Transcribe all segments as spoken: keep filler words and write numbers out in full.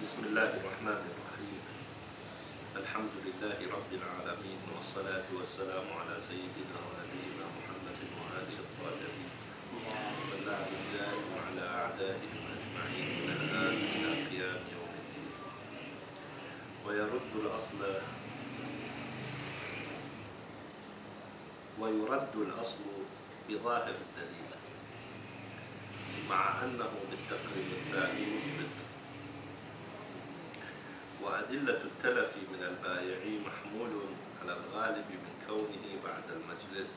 بسم الله الرحمن الرحيم. الحمد لله رب العالمين، والصلاة والسلام على سيدنا ونبينا محمد وآله الطاهرين واللعن الدائم على أعدائهم أجمعين من الآن إلى قيام يوم الدين. ويرد الأصل ويرد الأصل بظاهر الدليل، مع أنه بالتقريب الثاني مثبت. وأدلة التلف من البائع محمول على الغالب من كونه بعد المجلس.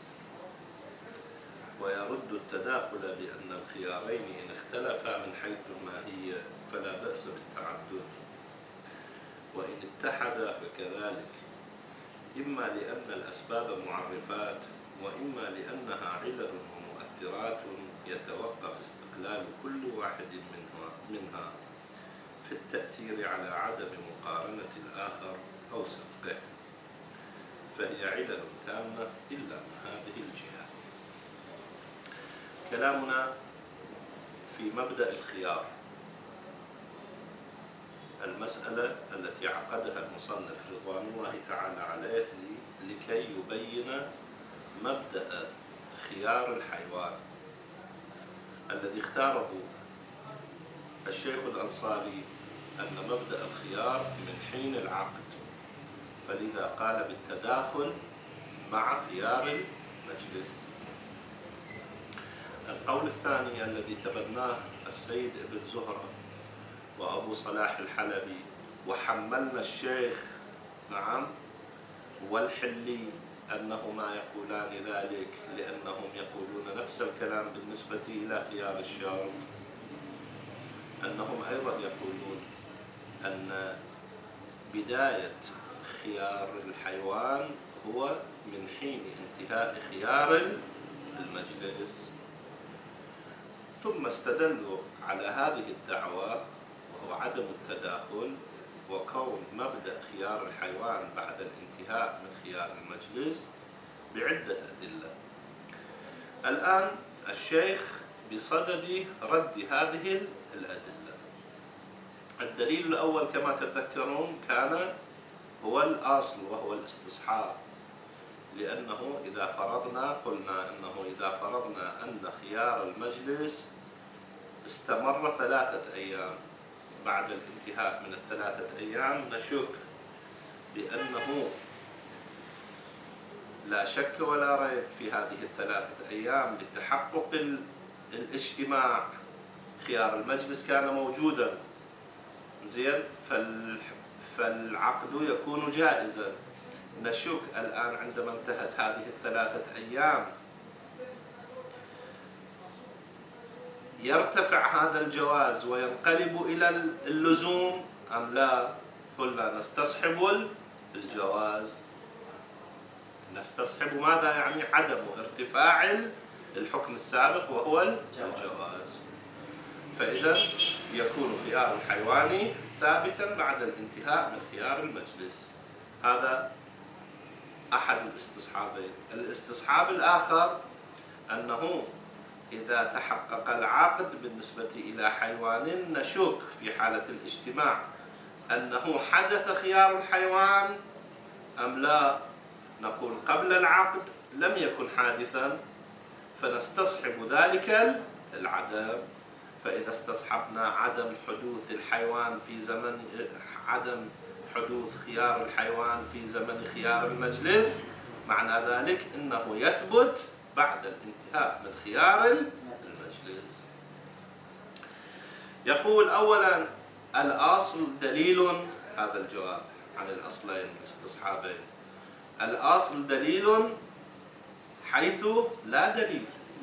ويرد التداخل بأن الخيارين إن اختلفا من حيث الماهية فلا بأس بالتعدد، وإن اتحدا فكذلك، إما لأن الأسباب معرفات، وإما لأنها علل ومؤثرات يتوقف استقلال كل واحد منها, منها في التأثير على عدم مقارنة الآخر أو سبقه، فهي علل تامة إلا من هذه الجهة. كلامنا في مبدأ الخيار، المسألة التي عقدها المصنف رضوان الله تعالى عليه لكي يبين مبدأ خيار الحيوان الذي اختاره الشيخ الأنصاري، أن مبدأ الخيار من حين العقد، فلذا قال بالتداخل مع خيار المجلس. القول الثاني الذي تبناه السيد ابن زهرة وأبو صلاح الحلبي، وحملنا الشيخ نعم والحلي أنهما يقولان ذلك لأنهم يقولون نفس الكلام بالنسبة إلى خيار الشارع، أنهم أيضا يقولون أن بداية خيار الحيوان هو من حين انتهاء خيار المجلس. ثم استدلوا على هذه الدعوة وهو عدم التداخل وكون مبدأ خيار الحيوان بعد الانتهاء من خيار المجلس بعدة أدلة. الآن الشيخ بصدد رد هذه الأدلة. الدليل الأول كما تذكرون كان هو الأصل وهو الاستصحاب، لأنه إذا فرضنا قلنا أنه إذا فرضنا أن خيار المجلس استمر ثلاثة أيام، بعد الانتهاء من الثلاثة أيام نشك بأنه لا شك ولا ريب في هذه الثلاثة أيام لتحقق الاجتماع خيار المجلس كان موجودا زين، فالعقد يكون جائزا. نشك الآن عندما انتهت هذه الثلاثة أيام يرتفع هذا الجواز وينقلب إلى اللزوم أم لا؟ قلنا نستصحب الجواز. نستصحب ماذا يعني؟ عدم ارتفاع الحكم السابق وهو الجواز، فإذا يكون خيار الحيوان ثابتا بعد الانتهاء من خيار المجلس. هذا أحد الاستصحابين. الاستصحاب الآخر أنه إذا تحقق العقد بالنسبة إلى حيوان نشك في حالة الاجتماع أنه حدث خيار الحيوان أم لا، نقول قبل العقد لم يكن حادثا فنستصحب ذلك العدم. فإذا استصحبنا عدم حدوث الحيوان في زمن عدم حدوث خيار الحيوان في زمن خيار المجلس، معنى ذلك أنه يثبت بعد الانتهاء من خيار المجلس. يقول أولا الأصل دليل، هذا الجواب عن الأصلين الاستصحابين. الأصل دليل حيث لا دليل،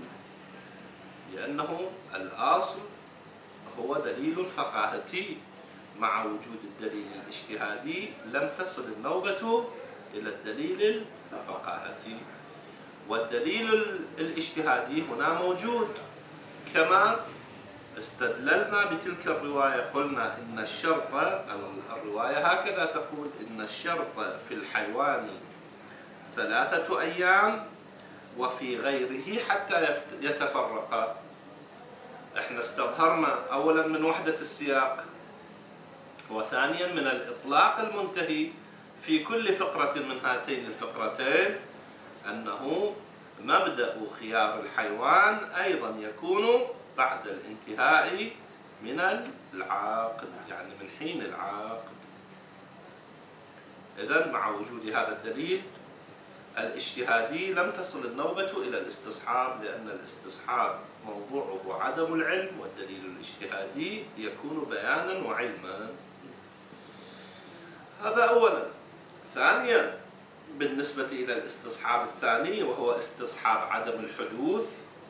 لأنه الأصل هو دليل فقاهتي، مع وجود الدليل الاجتهادي لم تصل النوبة إلى الدليل الفقاهتي، والدليل الاجتهادي هنا موجود. كما استدللنا بتلك الرواية قلنا إن الشرط، الرواية هكذا تقول إن الشرط في الحيوان ثلاثة أيام وفي غيره حتى يتفرقا. احنا استظهرنا أولا من وحدة السياق وثانيا من الإطلاق المنتهي في كل فقرة من هاتين الفقرتين أنه مبدأ خيار الحيوان أيضا يكون بعد الانتهاء من العقد، يعني من حين العقد. إذن مع وجود هذا الدليل الاجتهادي لم تصل النوبة إلى الاستصحاب، لأن الاستصحاب موضوعه عدم العلم، والدليل الاجتهادي يكون بيانا وعلما. هذا أولا. ثانيا بالنسبة إلى الاستصحاب الثاني وهو استصحاب عدم الحدوث،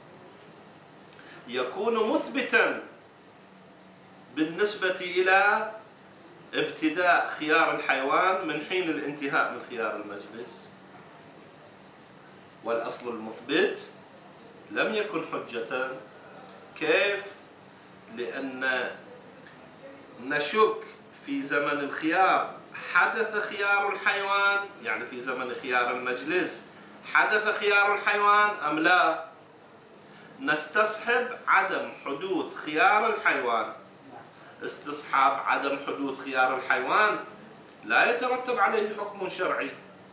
يكون مثبتا بالنسبة إلى ابتداء خيار الحيوان من حين الانتهاء من خيار المجلس، والأصل المثبت لم يكن حجة. كيف؟ لأن نشك في زمن الخيار حدث خيار الحيوان، يعني في زمن خيار المجلس حدث خيار الحيوان أم لا. نستصحب عدم حدوث خيار الحيوان. استصحاب عدم حدوث خيار الحيوان لا يترتب عليه حكم شرعي،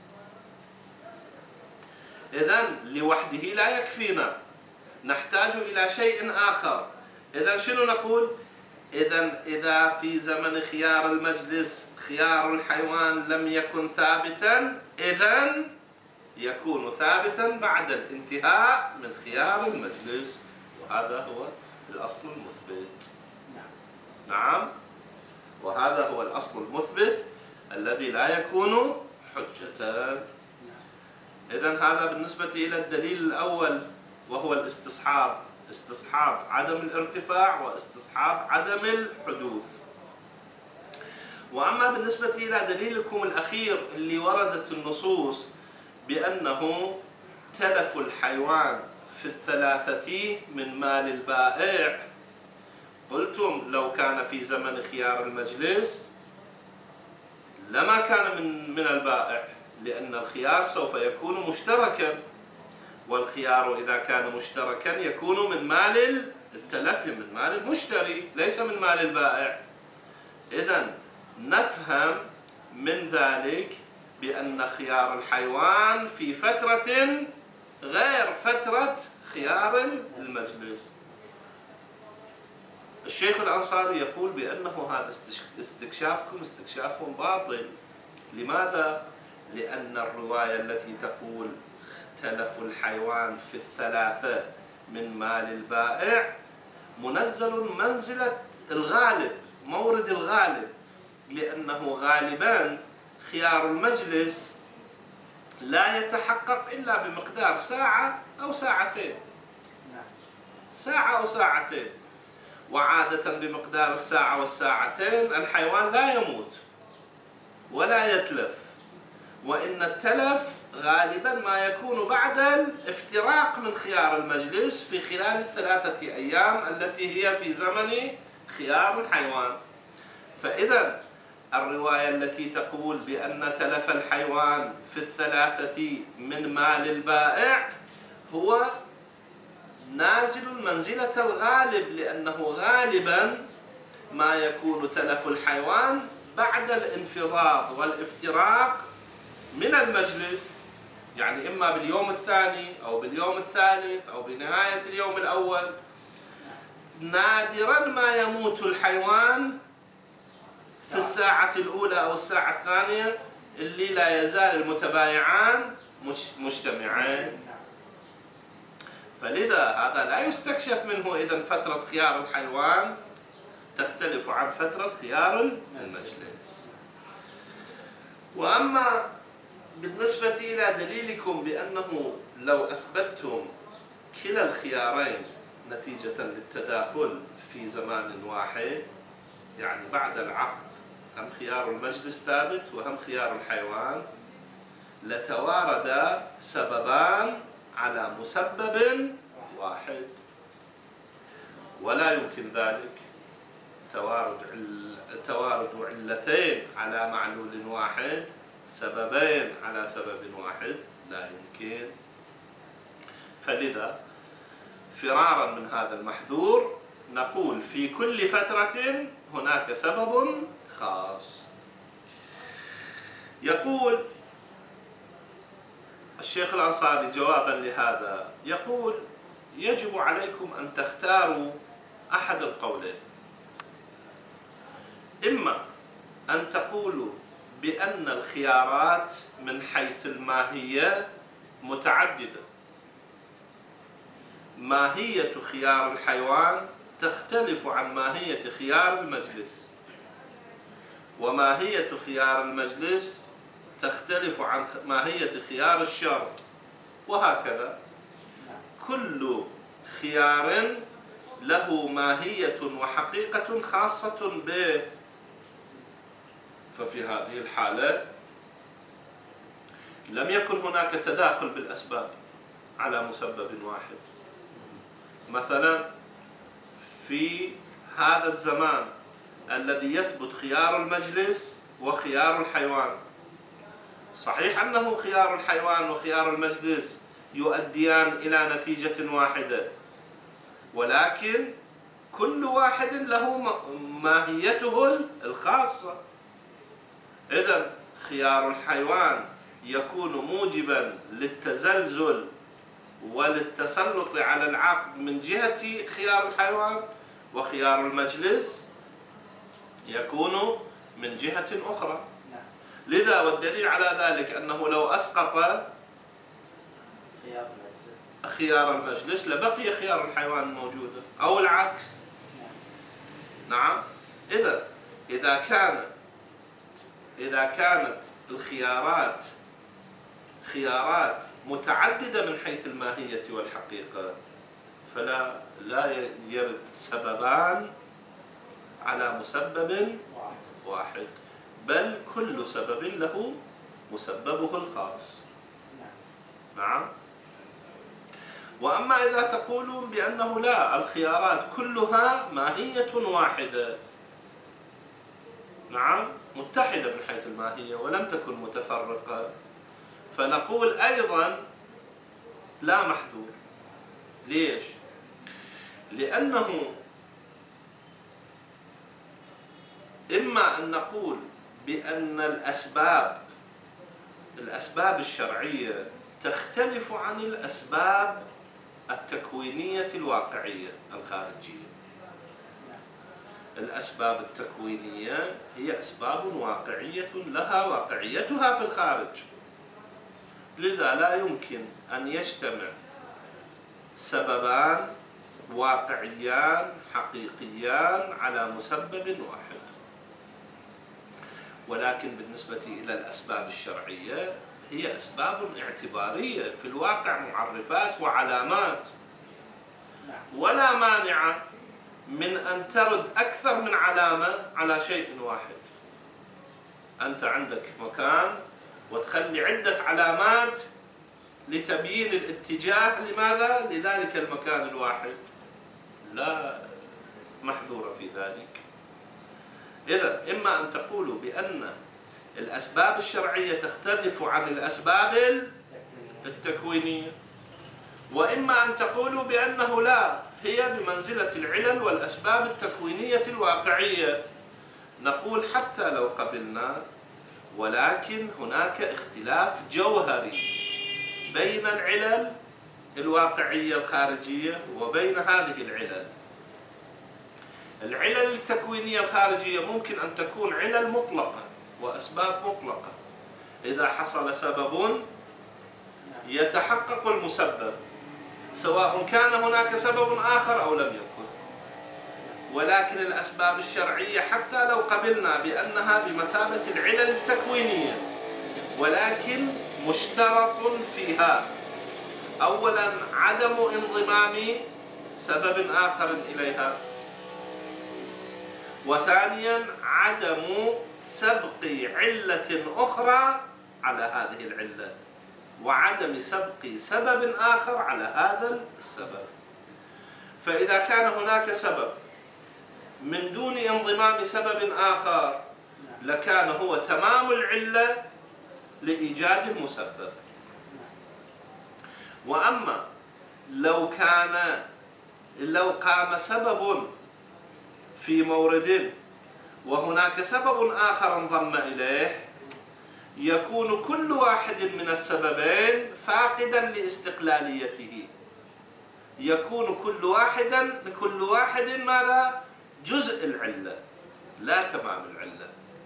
إذن لوحده لا يكفينا، نحتاج إلى شيء آخر. إذن شنو نقول؟ إذن إذا في زمن خيار المجلس خيار الحيوان لم يكن ثابتا، إذن يكون ثابتا بعد الانتهاء من خيار المجلس، وهذا هو الأصل المثبت. نعم، وهذا هو الأصل المثبت الذي لا يكون حجة. إذن هذا بالنسبة إلى الدليل الأول وهو الاستصحاب، استصحاب عدم الارتفاع واستصحاب عدم الحدوث. وأما بالنسبة إلى دليلكم الأخير اللي وردت النصوص بأنه تلف الحيوان في الثلاثة من مال البائع، قلتم لو كان في زمن خيار المجلس لما كان من من البائع، لأن الخيار سوف يكون مشتركا، والخيار إذا كان مشتركا يكون من مال التلف، من مال المشتري ليس من مال البائع. إذن نفهم من ذلك بأن خيار الحيوان في فترة غير فترة خيار المجلس. الشيخ الأنصاري يقول بأنه هذا استكشافكم استكشاف باطل. لماذا؟ لأن الرواية التي تقول تلف الحيوان في الثلاثة من مال البائع منزل منزلة الغالب، مورد الغالب، لأنه غالبا خيار المجلس لا يتحقق إلا بمقدار ساعة أو ساعتين، ساعة أو ساعتين، وعادة بمقدار الساعة والساعتين الحيوان لا يموت ولا يتلف، وإن التلف غالبا ما يكون بعد الافتراق من خيار المجلس في خلال الثلاثة أيام التي هي في زمن خيار الحيوان. فإذا الرواية التي تقول بأن تلف الحيوان في الثلاثة من مال البائع هو نازل منزلة الغالب، لأنه غالبا ما يكون تلف الحيوان بعد الانفراد والافتراق من المجلس، يعني إما باليوم الثاني أو باليوم الثالث أو بنهاية اليوم الأول. نادرا ما يموت الحيوان في الساعة الأولى أو الساعة الثانية اللي لا يزال المتبايعان مجتمعين. فلذا هذا لا يستكشف منه إذن فترة خيار الحيوان تختلف عن فترة خيار المجلس. وأما بالنسبة إلى دليلكم بأنه لو أثبتتم كلا الخيارين نتيجة للتداخل في زمان واحد، يعني بعد العقد هم خيار المجلس ثابت وهم خيار الحيوان، لتوارد سببان على مسبب واحد، ولا يمكن ذلك. توارد عل... توارد علتين على معلول واحد، سببين على سبب واحد، لا يمكن. فلذا فرارا من هذا المحذور نقول في كل فترة هناك سبب الخاص. يقول الشيخ الأنصاري جوابا لهذا، يقول يجب عليكم أن تختاروا أحد القولين، إما أن تقولوا بأن الخيارات من حيث الماهية متعددة، ماهية خيار الحيوان تختلف عن ماهية خيار المجلس، وماهية خيار المجلس تختلف عن ماهية خيار الشرط، وهكذا كل خيار له ماهية وحقيقة خاصة به. ففي هذه الحالة لم يكن هناك تداخل بالأسباب على مسبب واحد. مثلا في هذا الزمان الذي يثبت خيار المجلس وخيار الحيوان، صحيح أنه خيار الحيوان وخيار المجلس يؤديان إلى نتيجة واحدة، ولكن كل واحد له ماهيته الخاصة. إذن خيار الحيوان يكون موجبا للتزلزل وللتسلط على العقد من جهة خيار الحيوان، وخيار المجلس يكون من جهة أخرى. لذا والدليل على ذلك أنه لو أسقط خيار المجلس لبقي خيار الحيوان موجودا، أو العكس. نعم. إذا إذا كان إذا كانت الخيارات خيارات متعددة من حيث الماهية والحقيقة، فلا لا يرد سببان على مسبب واحد، بل كل سبب له مسببه الخاص. نعم. وأما إذا تقولون بأنه لا، الخيارات كلها ماهية واحدة، نعم، متحدة من حيث الماهية ولم تكن متفرقة، فنقول أيضا لا محذور. ليش؟ لأنه إما أن نقول بأن الأسباب الأسباب الشرعية تختلف عن الأسباب التكوينية الواقعية الخارجية. الأسباب التكوينية هي أسباب واقعية لها واقعيتها في الخارج، لذا لا يمكن أن يجتمع سببان واقعيان حقيقيان على مسبب واحد. ولكن بالنسبة إلى الأسباب الشرعية هي أسباب اعتبارية في الواقع، معرفات وعلامات، ولا مانع من أن ترد أكثر من علامة على شيء واحد. أنت عندك مكان وتخلي عدة علامات لتبيين الاتجاه، لماذا؟ لذلك المكان الواحد، لا محذور في ذلك. إذا إما أن تقولوا بأن الأسباب الشرعية تختلف عن الأسباب التكوينية، وإما أن تقولوا بأنه لا، هي بمنزلة العلل والأسباب التكوينية الواقعية. نقول حتى لو قبلنا، ولكن هناك اختلاف جوهري بين العلل الواقعية الخارجية وبين هذه العلل. العلل التكوينية الخارجية ممكن أن تكون علل مطلقة وأسباب مطلقة، إذا حصل سبب يتحقق المسبب سواء كان هناك سبب آخر أو لم يكن. ولكن الأسباب الشرعية حتى لو قبلنا بأنها بمثابة العلل التكوينية، ولكن مشترط فيها أولا عدم انضمام سبب آخر إليها، وثانيا عدم سبق علة أخرى على هذه العلة، وعدم سبق سبب آخر على هذا السبب. فإذا كان هناك سبب من دون انضمام سبب آخر لكان هو تمام العلة لإيجاد المسبب. وأما لو كان لو قام سبب في مورد وهناك سبب آخر انضم إليه، يكون كل واحد من السببين فاقدا لاستقلاليته، يكون كل واحد كل واحد ماذا؟ جزء العلة لا تمام العلة.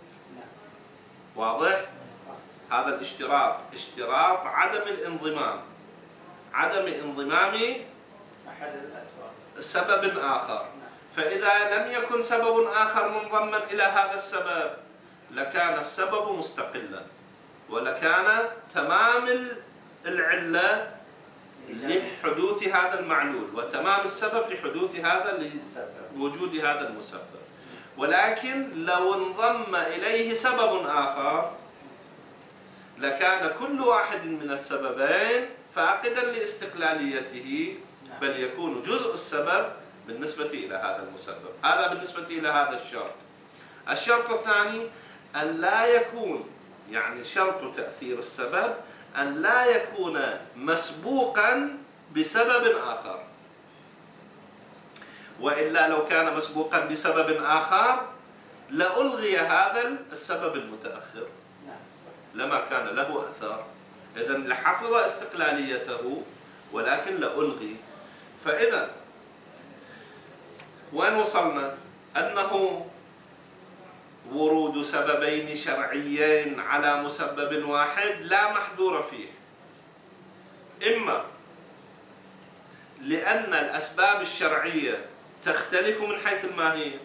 واضح؟ هذا الاشتراط اشتراط عدم الانضمام، عدم انضمام أحد الأسباب سبب آخر. فإذا لم يكن سبب آخر منضما إلى هذا السبب لكان السبب مستقلا، ولكان تمام العلة لحدوث هذا المعلول، وتمام السبب لحدوث هذا لوجود هذا المسبب. ولكن لو انضم إليه سبب آخر لكان كل واحد من السببين فاقدا لاستقلاليته، بل يكون جزء السبب بالنسبة إلى هذا المسبب. هذا بالنسبة إلى هذا الشرط. الشرط الثاني أن لا يكون، يعني شرط تأثير السبب أن لا يكون مسبوقا بسبب آخر، وإلا لو كان مسبوقا بسبب آخر لألغي هذا السبب المتأخر، لما كان له أثر. إذن لحفظ استقلاليته ولكن لألغي. فإذا وين وصلنا؟ أنه ورود سببين شرعيين على مسبب واحد لا محذور فيه، إما لأن الأسباب الشرعية تختلف من حيث الماهية،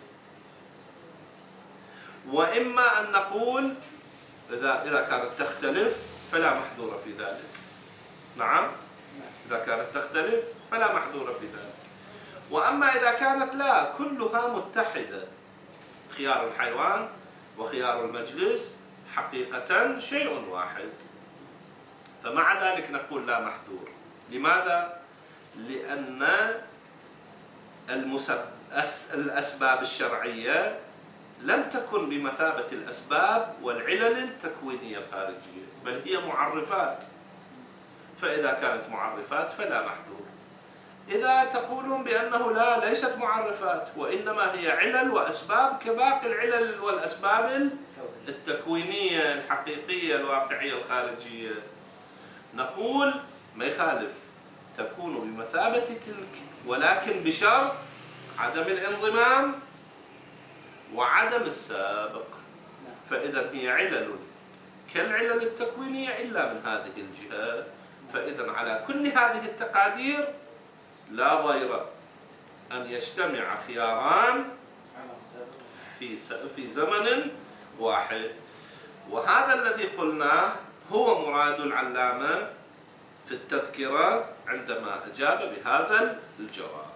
وإما أن نقول إذا إذا كانت تختلف فلا محذور في ذلك. نعم، إذا كانت تختلف فلا محذور في ذلك. وأما إذا كانت لا كلها متحدة، خيار الحيوان وخيار المجلس حقيقة شيء واحد، فمع ذلك نقول لا محذور. لماذا؟ لأن المسب... الأسباب الشرعية لم تكن بمثابة الأسباب والعلل التكوينية الخارجية، بل هي معرفات. فإذا كانت معرفات فلا محذور. إذا تقولون بأنه لا ليست معرفات وإنما هي علل وأسباب كباقي العلل والأسباب التكوينية الحقيقية الواقعية الخارجية، نقول ما يخالف، تكون بمثابة تلك، ولكن بشرط عدم الانضمام وعدم السابق. فإذا هي علل كالعلل التكوينية إلا من هذه الجهة. فإذا على كل هذه التقادير لا ضير أن يجتمع خياران في في زمن واحد. وهذا الذي قلناه هو مراد العلامة في التذكرة عندما أجاب بهذا الجواب.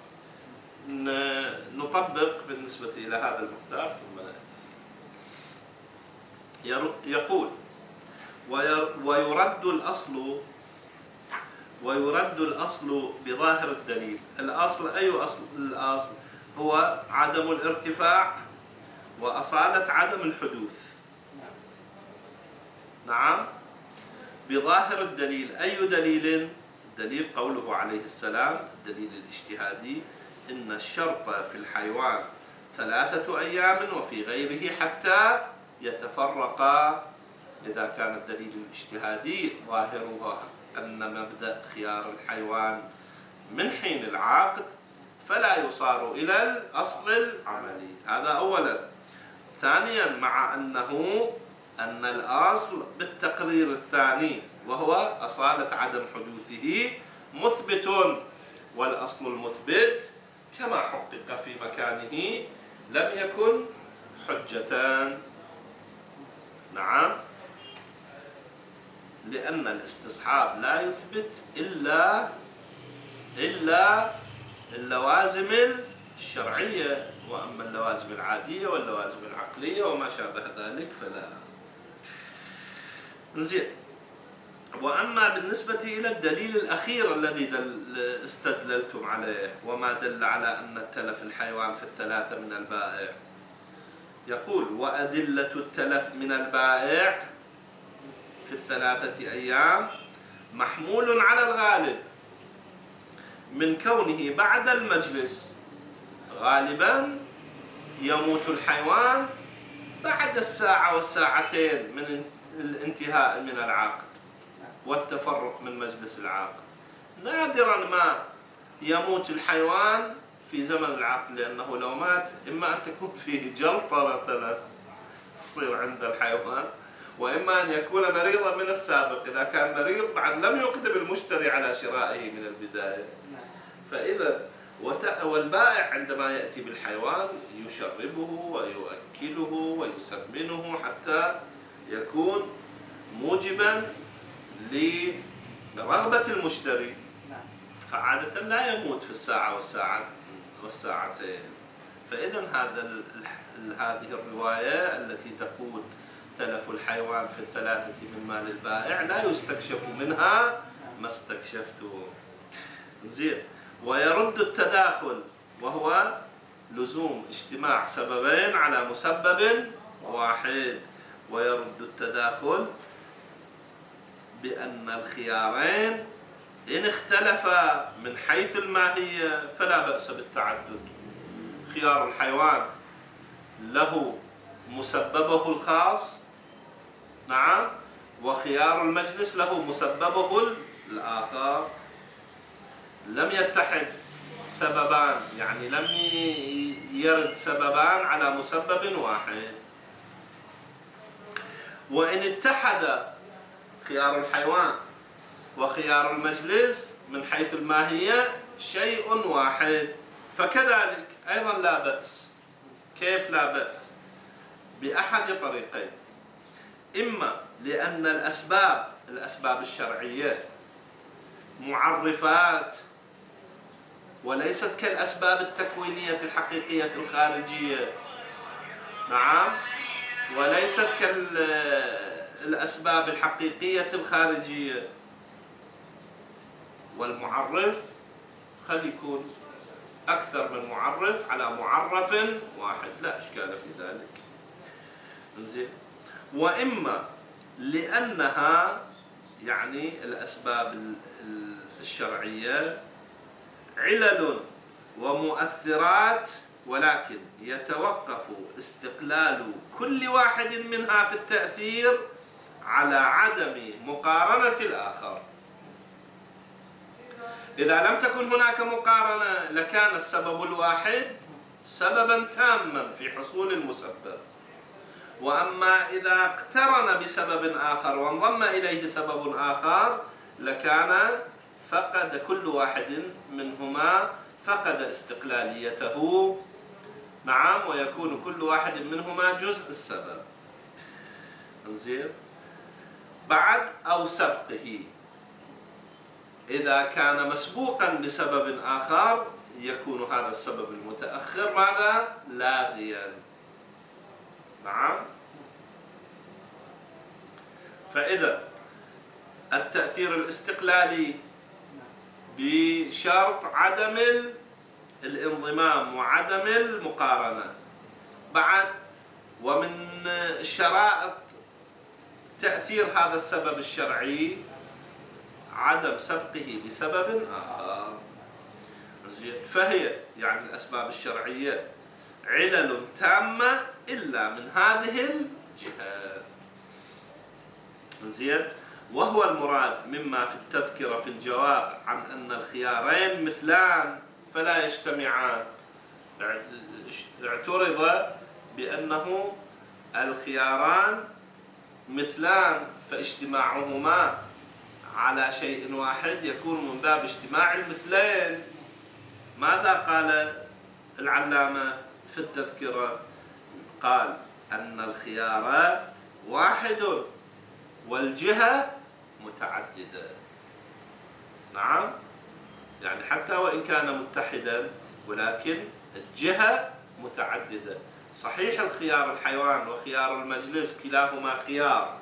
نطبق بالنسبة إلى هذا المقدار ثم نأتي. يقول ويرد الأصل ويرد الأصل بظاهر الدليل. الأصل أي أصل؟ الأصل هو عدم الارتفاع وأصالة عدم الحدوث. نعم، بظاهر الدليل. أي دليل؟ دليل قوله عليه السلام، الدليل الاجتهادي، إن الشرط في الحيوان ثلاثة أيام وفي غيره حتى يتفرقا. إذا كان الدليل الاجتهادي ظاهره أن مبدأ خيار الحيوان من حين العقد فلا يصار إلى الأصل العملي. هذا أولا. ثانيا، مع أنه أن الأصل بالتقرير الثاني وهو أصالة عدم حدوثه مثبت، والأصل المثبت كما حقق في مكانه لم يكن حجتان. نعم، لأن الاستصحاب لا يثبت إلا إلا اللوازم الشرعية، وأما اللوازم العادية واللوازم العقلية وما شابه ذلك فلا. زين. وأما بالنسبة إلى الدليل الأخير الذي دل استدللتم عليه وما دل على أن التلف الحيوان في الثلاثة من البائع، يقول وأدلة التلف من البائع في الثلاثة أيام محمول على الغالب من كونه بعد المجلس غالبا يموت الحيوان بعد الساعة والساعتين من الانتهاء من العقد والتفرق من مجلس العقد. نادرا ما يموت الحيوان في زمن العقد، لأنه لو مات إما أن تكون فيه جلطة مثلا تصير عند الحيوان، وإما أن يكون مريضا من السابق. إذا كان مريض بعد لم يقدم المشتري على شرائه من البداية. فإذا والبائع عندما يأتي بالحيوان يشربه ويؤكله ويسمنه حتى يكون موجبا لرغبة المشتري، فعادة لا يموت في الساعة والساعة والساعتين. فإذا هذا هذه الرواية التي تقول تلف الحيوان في الثلاثة من مال البائع لا يستكشف منها ما استكشفته. زين. ويرد التداخل، وهو لزوم اجتماع سببين على مسبب واحد. ويرد التداخل بأن الخيارين إن اختلفا من حيث الماهية فلا بأس بالتعدد. خيار الحيوان له مسببه الخاص، نعم، وخيار المجلس له مسببه الآخر. لم يتحد سببان، يعني لم يرد سببان على مسبب واحد. وإن اتحد خيار الحيوان وخيار المجلس من حيث الماهية شيء واحد فكذلك أيضا لا بأس. كيف لا بأس؟ بأحد طريقين: إما لأن الأسباب الأسباب الشرعية معرفات وليست كالأسباب التكوينية الحقيقية الخارجية، نعم، وليست كالأسباب الحقيقية الخارجية. والمعرف خلي يكون أكثر من معرف على معرف واحد، لا إشكال في ذلك. زين. وإما لأنها يعني الأسباب الشرعية علل ومؤثرات، ولكن يتوقف استقلال كل واحد منها في التأثير على عدم مقارنة الآخر. إذا لم تكن هناك مقارنة لكان السبب الواحد سببا تاما في حصول المسبب. وأما إذا اقترن بسبب آخر وانضم إليه سبب آخر لكان فقد كل واحد منهما فقد استقلاليته، نعم، ويكون كل واحد منهما جزء السبب. زين. بعد أو سبقه، إذا كان مسبوقا بسبب آخر يكون هذا السبب المتأخر ماذا؟ لاغيا، نعم. فإذا التأثير الاستقلالي بشرط عدم الانضمام وعدم المقارنة. بعد ومن شرائط تأثير هذا السبب الشرعي عدم سبقه بسبب آخر. فهي يعني الأسباب الشرعية علل تامة إلا من هذه الجهة. زين. وهو المراد مما في التذكرة في الجواب عن أن الخيارين مثلان فلا يجتمعان. اعترض بأنه الخياران مثلان فاجتماعهما على شيء واحد يكون من باب اجتماع المثلين. ماذا قال العلامة في التذكرة؟ قال أن الخيار واحد والجهة متعددة، نعم، يعني حتى وإن كان متحدا ولكن الجهة متعددة. صحيح الخيار الحيوان وخيار المجلس كلاهما خيار،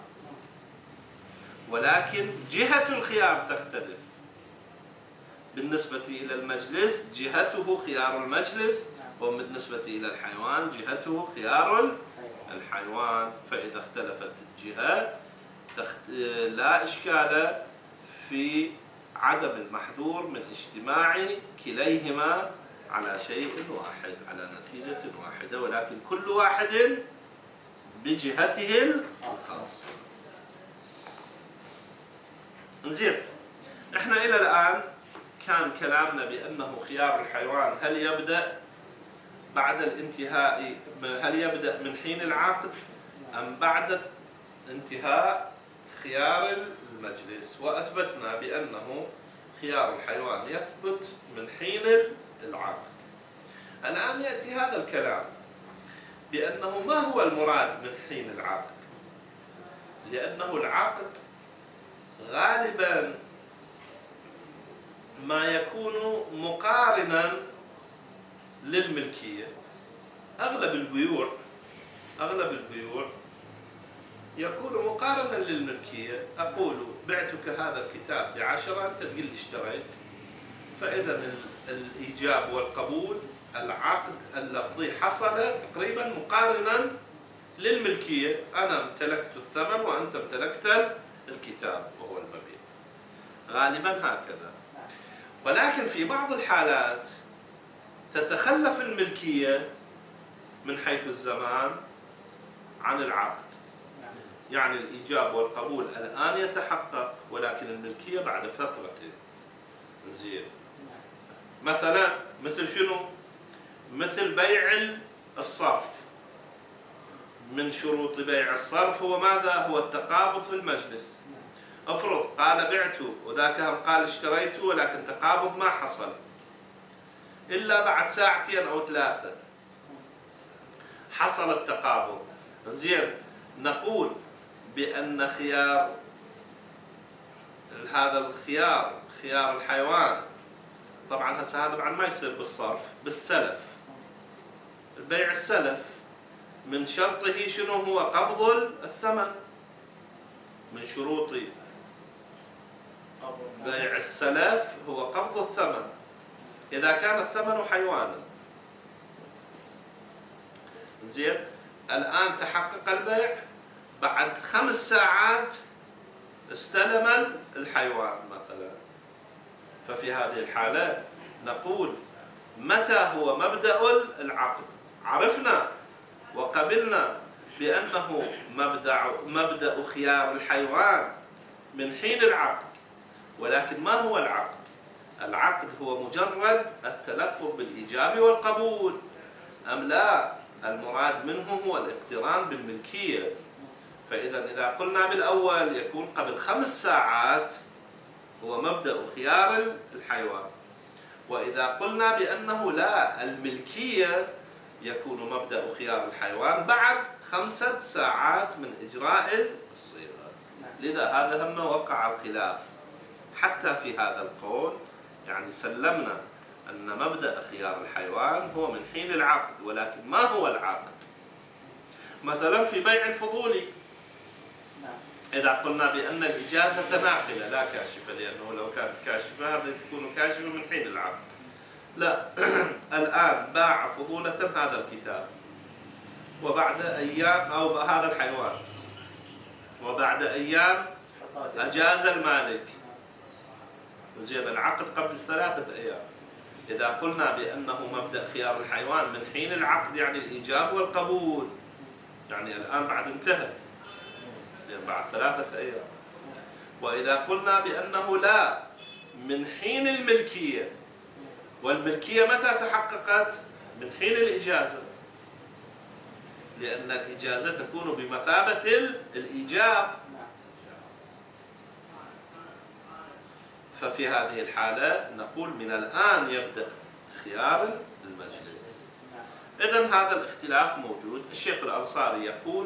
ولكن جهة الخيار تختلف. بالنسبة إلى المجلس جهته خيار المجلس، وبالنسبة إلى الحيوان جهته خيار الحيوان. فإذا اختلفت الجهات لا إشكال في عدم المحذور من اجتماع كليهما على شيء واحد، على نتيجة واحدة، ولكن كل واحد بجهته الخاصة. زين، احنا إلى الآن كان كلامنا بأنه خيار الحيوان هل يبدأ بعد الانتهاء، هل يبدأ من حين العقد أم بعد انتهاء خيار المجلس، وأثبتنا بأنه خيار الحيوان يثبت من حين العقد. الآن يأتي هذا الكلام بأنه ما هو المراد من حين العقد، لأنه العقد غالبا ما يكون مقارنا للملكية. أغلب البيوع أغلب البيوع يكون مقارنا للملكية. أقول بعتك هذا الكتاب بعشرة، أنت تقول لي اشتريت، فإذا الإيجاب والقبول العقد اللفظي حصل تقريبا مقارنا للملكية. أنا امتلكت الثمن وأنت امتلكت الكتاب وهو المبيع، غالبا هكذا. ولكن في بعض الحالات تتخلف الملكية من حيث الزمان عن العقد، يعني الإيجاب والقبول الآن يتحقق ولكن الملكية بعد فترة. زين، مثلا مثل شنو؟ مثل بيع الصرف. من شروط بيع الصرف هو ماذا؟ هو التقابض في المجلس. افرض قال بعته وذاك هم قال اشتريته، ولكن تقابض ما حصل إلا بعد ساعتين أو ثلاثة حصل التقابض. زين، نقول بأن خيار هذا الخيار خيار الحيوان، طبعا هسه هذا بعد ما يصير بالصرف، بالسلف. البيع السلف من شرطه شنو هو؟ قبض الثمن. من شروط بيع السلف هو قبض الثمن إذا كان الثمن حيوانا. زين، الآن تحقق البيع، بعد خمس ساعات استلم الحيوان مثلا. ففي هذه الحالة نقول متى هو مبدأ العقد؟ عرفنا وقبلنا بأنه مبدأ مبدأ خيار الحيوان من حين العقد، ولكن ما هو العقد؟ العقد هو مجرد التلفظ بالإيجاب والقبول أم لا؟ المراد منه هو الاقتران بالملكية. فإذا إذا قلنا بالأول يكون قبل خمس ساعات هو مبدأ خيار الحيوان، وإذا قلنا بأنه لا، الملكية يكون مبدأ خيار الحيوان بعد خمسة ساعات من إجراء الصيغة. لذا هذا هم وقع الخلاف حتى في هذا القول. يعني سلمنا أن مبدأ خيار الحيوان هو من حين العقد، ولكن ما هو العقد؟ مثلا في بيع الفضولي إذا قلنا بأن الإجازة ناقلة لا كاشفة، لأنه لو كانت كاشفة هذه تكون كاشفة من حين العقد. لا الآن باع فضولة هذا الكتاب، وبعد أيام أو هذا الحيوان، وبعد أيام أجاز المالك. زين، العقد قبل ثلاثة أيام. إذا قلنا بأنه مبدأ خيار الحيوان من حين العقد يعني الإيجاب والقبول، يعني الآن بعد انتهى بعد ثلاثة أيام. وإذا قلنا بأنه لا، من حين الملكية، والملكية متى تحققت؟ من حين الإجازة، لأن الإجازة تكون بمثابة الإيجاب. ففي هذه الحالة نقول من الآن يبدأ خيار المجلس. إذن هذا الاختلاف موجود. الشيخ الأنصاري يقول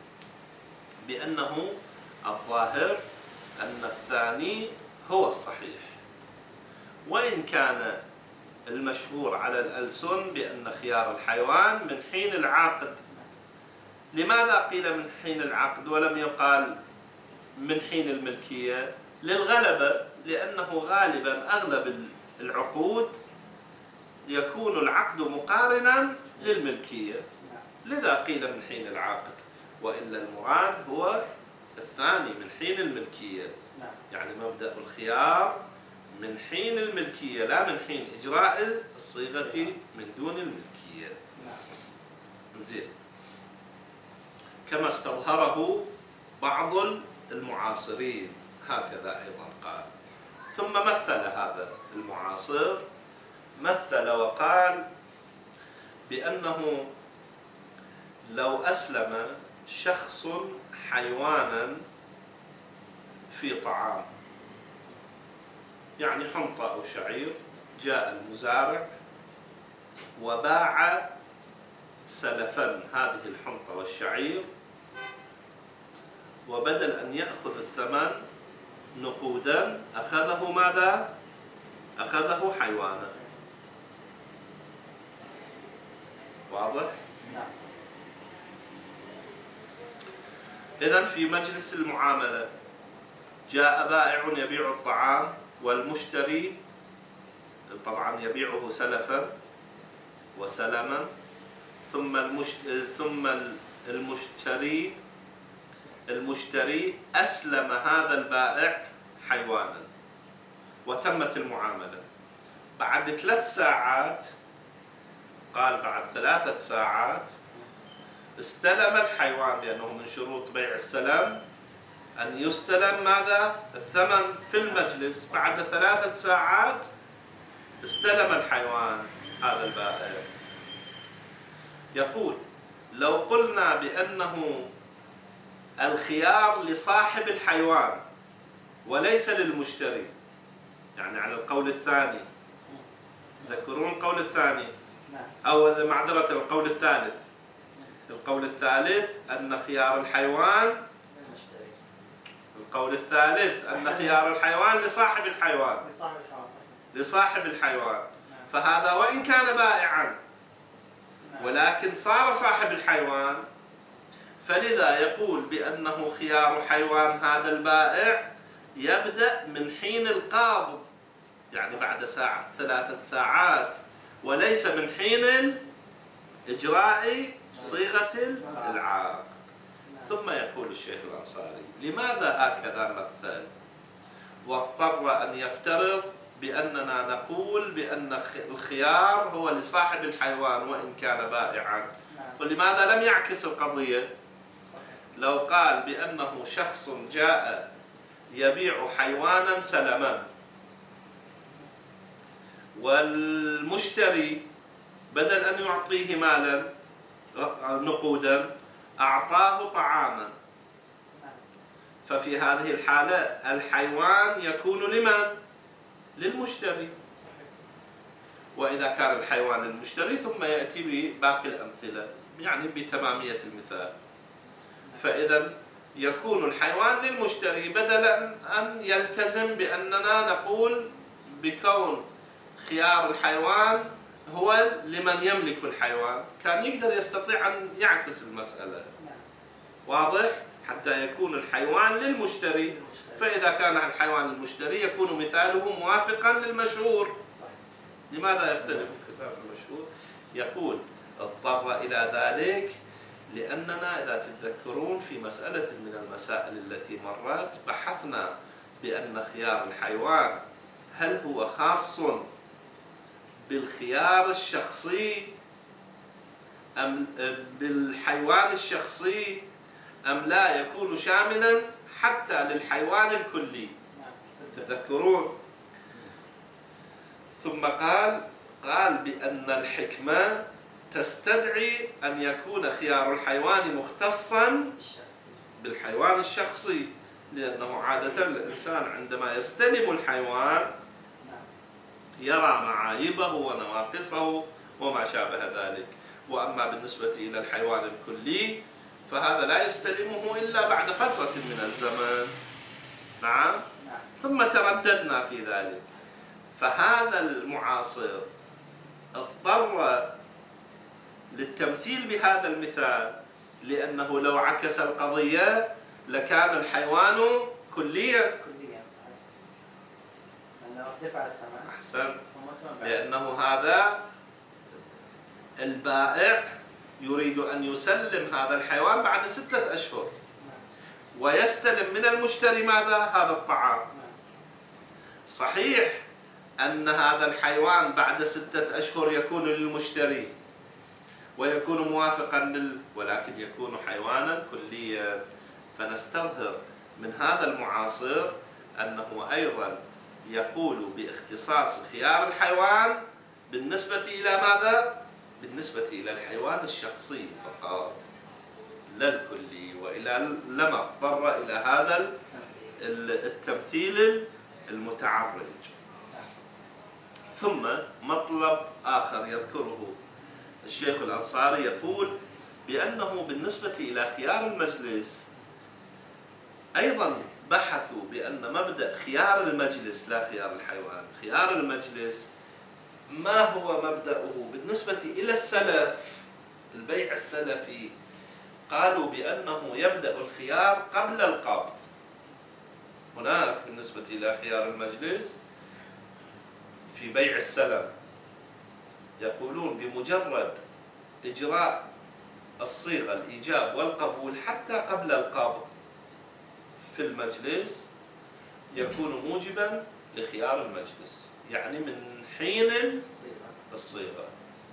بأنه الظاهر أن الثاني هو الصحيح، وإن كان المشهور على الألسن بأن خيار الحيوان من حين العقد. لماذا قيل من حين العقد ولم يقال من حين الملكية؟ للغلبة، لأنه غالبا أغلب العقود يكون العقد مقارنا للملكية، لذا قيل من حين العقد، وإلا المراد هو الثاني من حين الملكية. يعني مبدأ الخيار من حين الملكية لا من حين إجراء الصيغة من دون الملكية. زين، كما استظهره بعض المعاصرين، هكذا أيضا قال. ثم مثل هذا المعاصر، مثل وقال بأنه لو أسلم شخص حيوانا في طعام، يعني حنطة أو شعير، جاء المزارع وباع سلفا هذه الحنطة والشعير، وبدل أن يأخذ الثمن نقودا أخذه ماذا؟ أخذه حيوانا. واضح؟ نعم. إذن في مجلس المعاملة جاء بائع يبيع الطعام والمشتري طبعا يبيعه سلفا وسلما، ثم المش... ثم المشتري المشتري أسلم هذا البائع حيوانا وتمت المعاملة. بعد ثلاث ساعات، قال بعد ثلاثة ساعات استلم الحيوان، لأنه من شروط بيع السلم أن يستلم ماذا؟ الثمن في المجلس. بعد ثلاثة ساعات استلم الحيوان هذا البائع. يقول لو قلنا بأنه الخيار لصاحب الحيوان وليس للمشتري، يعني على القول الثاني، تذكرون القول الثاني أو معذرة القول الثالث، القول الثالث أن خيار الحيوان، القول الثالث أن خيار الحيوان لصاحب الحيوان، لصاحب الحيوان، فهذا وإن كان بائعا ولكن صار صاحب الحيوان، فلذا يقول بأنه خيار حيوان هذا البائع يبدأ من حين القابض، يعني بعد ساعة ثلاثة ساعات، وليس من حين إجراء صيغة العقد. ثم يقول الشيخ الأنصاري لماذا هكذا مثل واضطر أن يفترض بأننا نقول بأن الخيار هو لصاحب الحيوان وإن كان بائعا؟ ولماذا لم يعكس القضية؟ لو قال بأنه شخص جاء يبيع حيوانا سلما، والمشتري بدل أن يعطيه مالا نقودا أعطاه طعاما، ففي هذه الحالة الحيوان يكون لمن؟ للمشتري. وإذا كان الحيوان للمشتري ثم يأتي بباقي الأمثلة يعني بتمامية المثال، فإذا يكون الحيوان للمشتري بدلا أن يلتزم بأننا نقول بكون خيار الحيوان هو لمن يملك الحيوان. كان يقدر يستطيع أن يعكس المسألة، واضح؟ حتى يكون الحيوان للمشتري، فإذا كان الحيوان للمشتري يكون مثاله موافقا للمشهور. لماذا يختلف الخلاف المشهور؟ يقول اضطر إلى ذلك لأننا إذا تتذكرون في مسألة من المسائل التي مرت بحثنا بأن خيار الحيوان هل هو خاص بالخيار الشخصي أم بالحيوان الشخصي أم لا، يكون شاملا حتى للحيوان الكلي. تذكرون؟ ثم قال قال بأن الحكمة تستدعي أن يكون خيار الحيوان مختصا بالحيوان الشخصي، لأنه عادة الإنسان عندما يستلم الحيوان يرى معايبه ونواقصه وما شابه ذلك. وأما بالنسبة إلى الحيوان الكلي فهذا لا يستلمه إلا بعد فترة من الزمن. نعم. ثم ترددنا في ذلك، فهذا المعاصر اضطر للتمثيل بهذا المثال، لأنه لو عكس القضية لكان الحيوان كليا. أحسن. لأنه هذا البائع يريد أن يسلم هذا الحيوان بعد ستة أشهر ويستلم من المشتري ماذا؟ هذا الطعام. صحيح أن هذا الحيوان بعد ستة أشهر يكون للمشتري، ويكون موافقا لل ولكن يكون حيوانا كليا. فنستظهر من هذا المعاصر أنه أيضا يقول باختصاص خيار الحيوان بالنسبة إلى ماذا؟ بالنسبة إلى الحيوان الشخصي فقط لا الكلي، وإلى لما اضطر إلى هذا التمثيل المتعرج. ثم مطلب آخر يذكره الشيخ الأنصاري، يقول بأنه بالنسبة إلى خيار المجلس أيضا بحثوا بأن مبدأ خيار المجلس لا خيار الحيوان، خيار المجلس ما هو مبدأه بالنسبة إلى السلف البيع السلفي؟ قالوا بأنه يبدأ الخيار قبل القبض. هناك بالنسبة إلى خيار المجلس في بيع السلم يقولون بمجرد إجراء الصيغة الإيجاب والقبول حتى قبل القبض في المجلس يكون موجبا لخيار المجلس، يعني من حين الصيغة.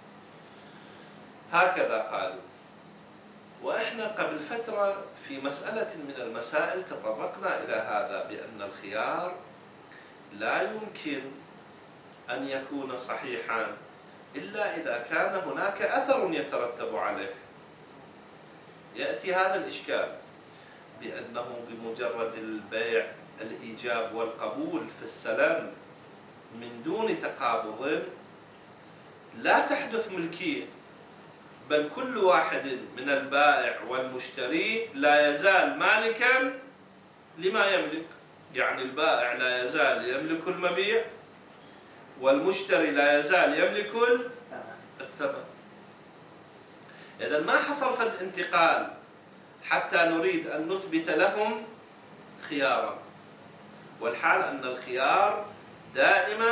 هكذا قالوا. وإحنا قبل فترة في مسألة من المسائل تطرقنا إلى هذا، بأن الخيار لا يمكن أن يكون صحيحا إلا إذا كان هناك أثر يترتب عليه. يأتي هذا الإشكال بأنه بمجرد البيع الإيجاب والقبول في السلم من دون تقابض لا تحدث ملكية، بل كل واحد من البائع والمشتري لا يزال مالكا لما يملك. يعني البائع لا يزال يملك المبيع والمشتري لا يزال يملك الثمن. إذن ما حصل فد انتقال حتى نريد أن نثبت لهم خيارا، والحال أن الخيار دائما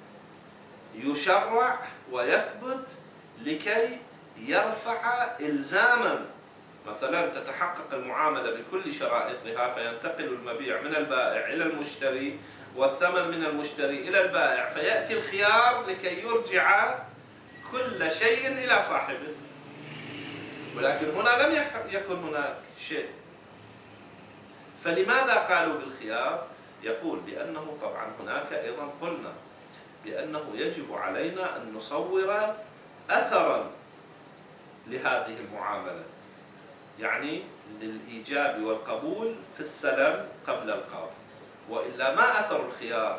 يشرع ويثبت لكي يرفع إلزاما. مثلا تتحقق المعاملة بكل شرائطها فينتقل المبيع من البائع إلى المشتري والثمن من المشتري إلى البائع، فيأتي الخيار لكي يرجع كل شيء إلى صاحبه. ولكن هنا لم يكن هناك شيء، فلماذا قالوا بالخيار؟ يقول بأنه طبعا هناك أيضا قلنا بأنه يجب علينا أن نصور أثرا لهذه المعاملة، يعني للإيجاب والقبول في السلم قبل القبض، وإلا ما أثر الخيار؟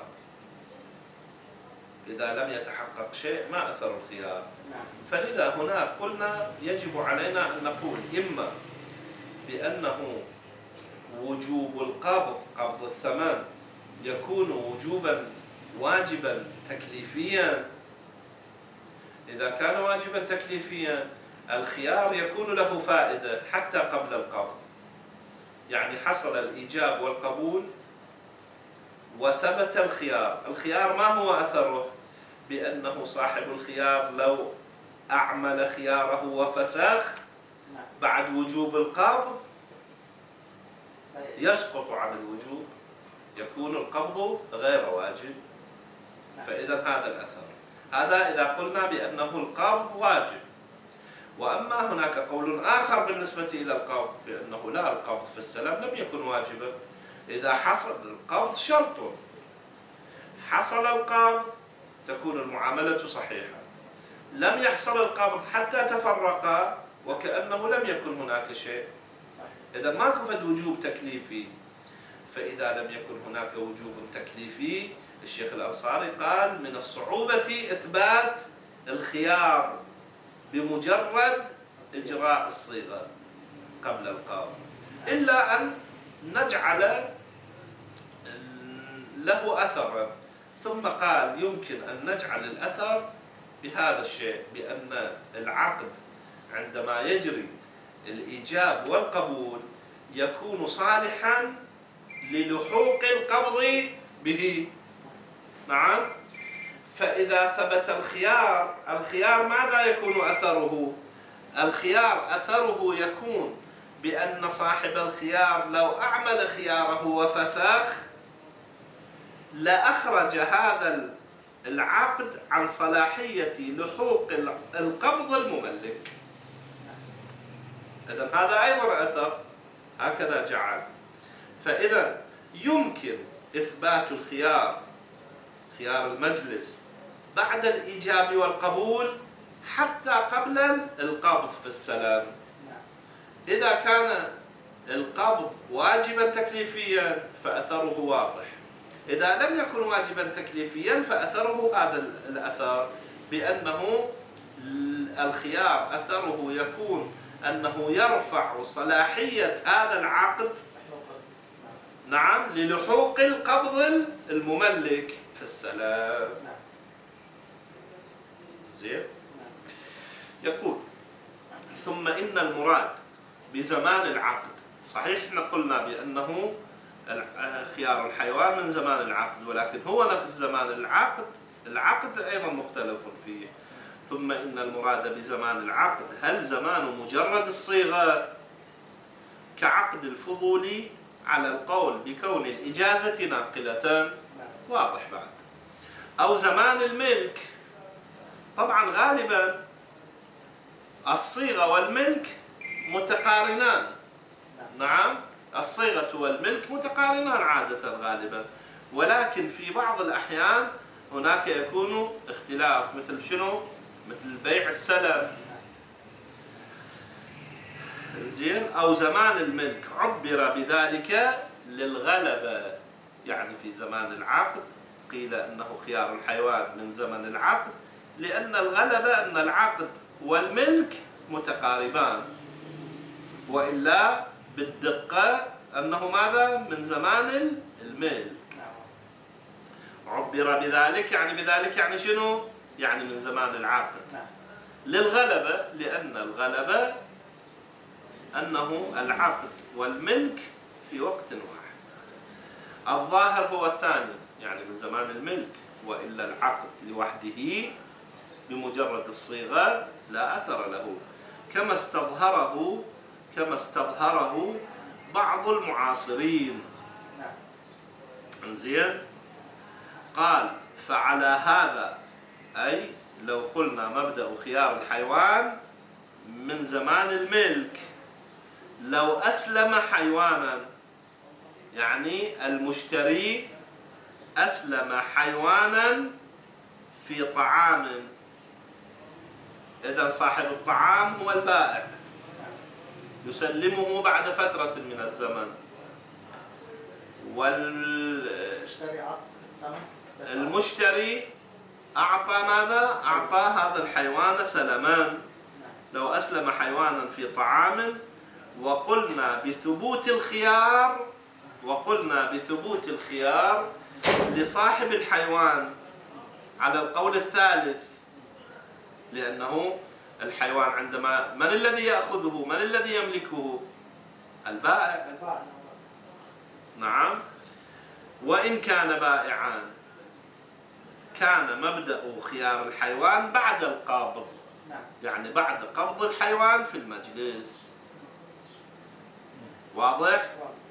إذا لم يتحقق شيء ما أثر الخيار؟ فلذا هنا قلنا يجب علينا أن نقول إما بأنه وجوب القبض قبض الثمن يكون وجوبا واجبا تكليفيا. إذا كان واجبا تكليفيا الخيار يكون له فائدة حتى قبل القبض، يعني حصل الإيجاب والقبول وثبت الخيار. الخيار ما هو أثره؟ بأنه صاحب الخيار لو أعمل خياره وفسخ بعد وجوب القبض يسقط عن الوجوب، يكون القبض غير واجب. فإذا هذا الأثر، هذا إذا قلنا بأنه القبض واجب. وأما هناك قول آخر بالنسبة إلى القبض بأنه لا، القبض في السلم لم يكن واجبا. إذا حصل القبض شرط، حصل القبض تكون المعاملة صحيحة، لم يحصل القبض حتى تفرقا وكأنه لم يكن هناك شيء. إذا ماكو فد وجوب تكليفي. فإذا لم يكن هناك وجوب تكليفي الشيخ الأنصاري قال من الصعوبة إثبات الخيار بمجرد إجراء الصيغة قبل القبض، إلا أن نجعل له أثرا. ثم قال يمكن أن نجعل الأثر بهذا الشيء، بأن العقد عندما يجري الإيجاب والقبول يكون صالحا للحوق القبض به. نعم. فإذا ثبت الخيار، الخيار ماذا يكون أثره؟ الخيار أثره يكون بأن صاحب الخيار لو أعمل خياره وفسخ لأخرج هذا العقد عن صلاحية لحوق القبض المملك. إذن هذا أيضا أثر هكذا جعل. فإذا يمكن إثبات الخيار، خيار المجلس، بعد الإيجاب والقبول حتى قبل القبض في السلام. إذا كان القبض واجبا تكليفيا فأثره واضح، إذا لم يكن واجبا تكليفيا فأثره هذا الأثر، بأنه الخيار أثره يكون أنه يرفع صلاحية هذا العقد نعم للحوق القبض المملك في السلام. زين. يقول ثم إن المراد بزمان العقد، صحيح احنا قلنا بأنه خيار الحيوان من زمان العقد، ولكن هو نفس زمان العقد العقد أيضا مختلف فيه. ثم إن المراد بزمان العقد هل زمان مجرد الصيغة كعقد الفضول على القول بكون الإجازة ناقلة، واضح بعد، أو زمان الملك. طبعا غالبا الصيغة والملك متقارنان، نعم الصيغة والملك متقارنان عادة غالبا، ولكن في بعض الأحيان هناك يكون اختلاف، مثل شنو؟ مثل بيع السلم. زين. أو زمان الملك عبر بذلك للغلبة، يعني في زمان العقد قيل أنه خيار الحيوان من زمن العقد لأن الغلبة أن العقد والملك متقاربان، وإلا بالدقة أنه ماذا؟ من زمان الملك. عبر بذلك يعني بذلك يعني شنو؟ يعني من زمان العقد للغلبة، لأن الغلبة أنه العقد والملك في وقت واحد. الظاهر هو الثاني، يعني من زمان الملك، وإلا العقد لوحده بمجرد الصيغة لا أثر له، كما استظهره كما استظهره بعض المعاصرين. زين. قال فعلى هذا، أي لو قلنا مبدأ خيار الحيوان من زمان الملك، لو أسلم حيوانا، يعني المشتري أسلم حيوانا في طعام، إذا صاحب الطعام هو البائع يسلمه بعد فترة من الزمن، والمشتري أعطى ماذا؟ أعطى هذا الحيوان سلمان. لو أسلم حيوانا في طعام وقلنا بثبوت الخيار وقلنا بثبوت الخيار لصاحب الحيوان على القول الثالث، لأنه الحيوان عندما من الذي يأخذه؟ من الذي يملكه؟ البائع. نعم. وإن كان بائعان كان مبدأ خيار الحيوان بعد القبض، يعني بعد قبض الحيوان في المجلس. واضح؟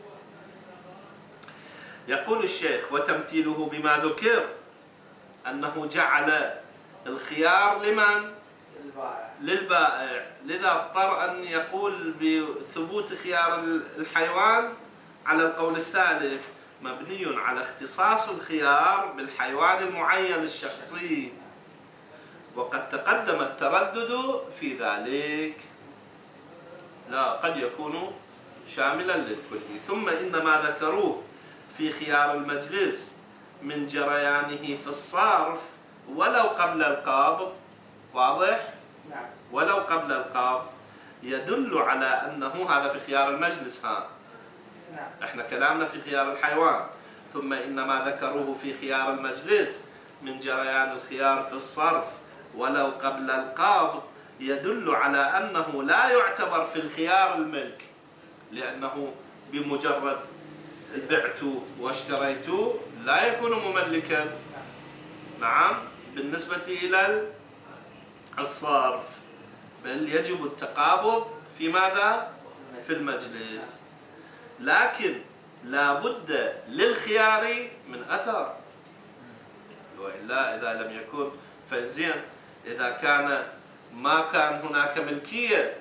يقول الشيخ وتمثيله بما ذكر أنه جعل الخيار لمن؟ للبائع، لذا اضطر أن يقول بثبوت خيار الحيوان على القول الثالث مبني على اختصاص الخيار بالحيوان المعين الشخصي، وقد تقدم التردد في ذلك، لا قد يكون شاملا للكل. ثم إن ما ذكروه في خيار المجلس من جريانه في الصرف ولو قبل القبض، واضح؟ نعم. ولو قبل القبض يدل على أنه هذا في خيار المجلس، ها نعم. احنا كلامنا في خيار الحيوان. ثم إن ما ذكروه في خيار المجلس من جريان الخيار في الصرف ولو قبل القبض يدل على أنه لا يعتبر في الخيار الملك، لأنه بمجرد بعت واشتريت لا يكون مملكا. نعم. بالنسبة إلى الصرف بل يجب التقابض في ماذا؟ في المجلس، لكن لا بد للخيار من أثر، وإلا إذا لم يكن فزين، إذا كان ما كان هناك ملكية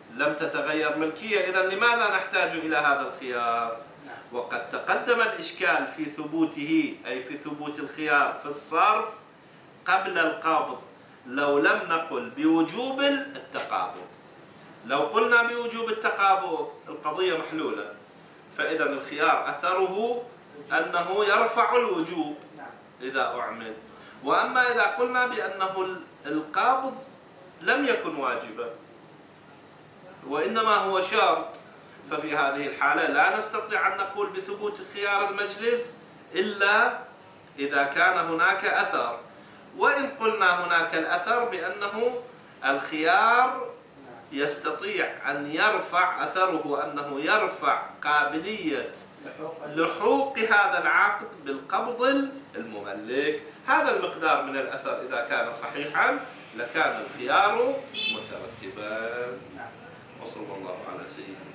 لم تتغير ملكية، إذن لماذا نحتاج إلى هذا الخيار؟ وقد تقدم الإشكال في ثبوته، أي في ثبوت الخيار في الصرف قبل القبض، لو لم نقل بوجوب التقابض. لو قلنا بوجوب التقابض القضية محلولة، فإذا الخيار أثره أنه يرفع الوجوب إذا أعمل. وأما إذا قلنا بأنه القابض لم يكن واجبا وإنما هو شرط، ففي هذه الحالة لا نستطيع أن نقول بثبوت خيار المجلس إلا إذا كان هناك أثر. وإن قلنا هناك الأثر بأنه الخيار يستطيع أن يرفع أثره، أنه يرفع قابلية لحوق هذا العقد بالقبض المملك، هذا المقدار من الأثر إذا كان صحيحا لكان الخيار مترتبا. وصلى الله على سيدنا